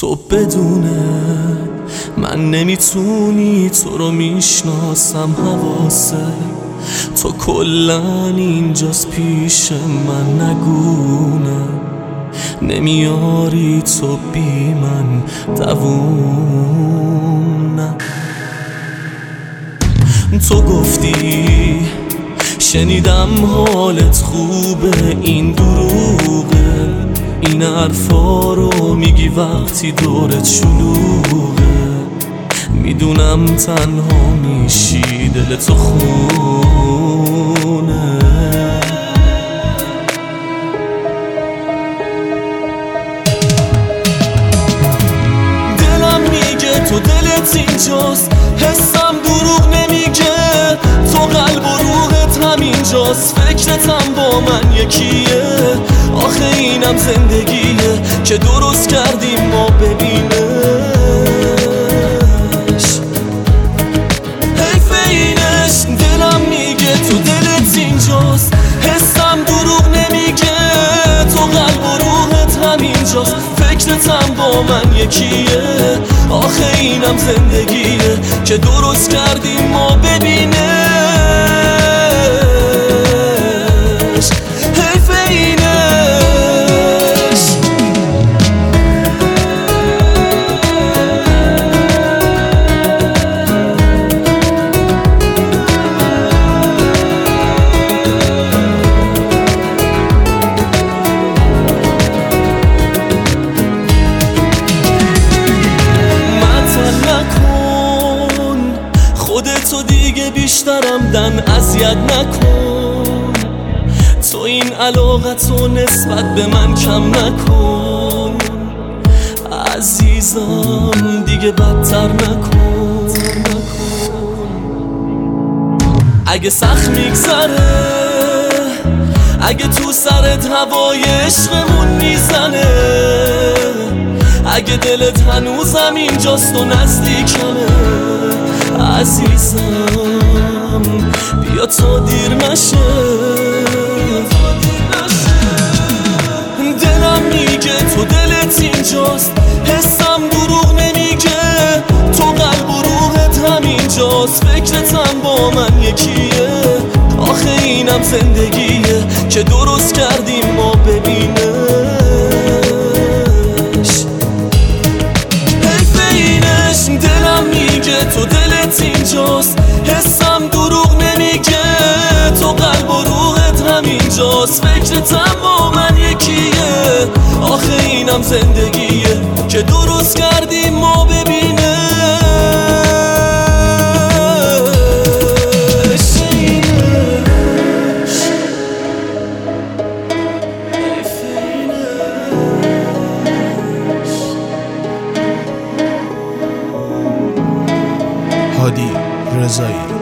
تو بدونه من نمیتونی تو رو میشناسم حواسه تو کلن اینجاست پیش من نگونه نمیاری تو بی من دوونه تو گفتی شنیدم حالت خوبه این دروغه این حرفا رو میگی وقتی دورت شلوغه میدونم تنها میشی دل تو خونه دلم میگه تو دلت اینجاست حسم دروغ نمیگه تو قلب و روحت همینجاست فکرتم با من یکیه آخه اینم زندگیه که درست کردیم ما ببینش حیف اینش دلم میگه تو دلت اینجاست حسم دروغ نمیگه تو قلب و روحت همینجاست فکرتم با من یکیه آخه اینم زندگیه که درست کردیم ما ببینش حیف اینش خودتو دیگه بیشترم دن اذیت نکن تو این علاقتو نسبت به من کم نکن عزیزم دیگه بدتر نکن اگه سخت میگذره اگه تو سرت هوای عشقمون میزنه اگه دلت هنوزم اینجاست و نزدیکمه عزیزم بیا تا دیر نشه دلم میگه تو دلت اینجاست حسم دروغ نمیگه تو قلب و روحت همینجاست فکرتم با من یکیه آخه اینم زندگیه که درست کردیم ما ببینش حیف اینش دلم میگه تو دلت اینجاست حسم دروغ نمیگه تو قلب و روحت همینجاست فکرتم با من یکیه آخه اینم زندگیه که درست کردیم ما ببینش هادی رضایی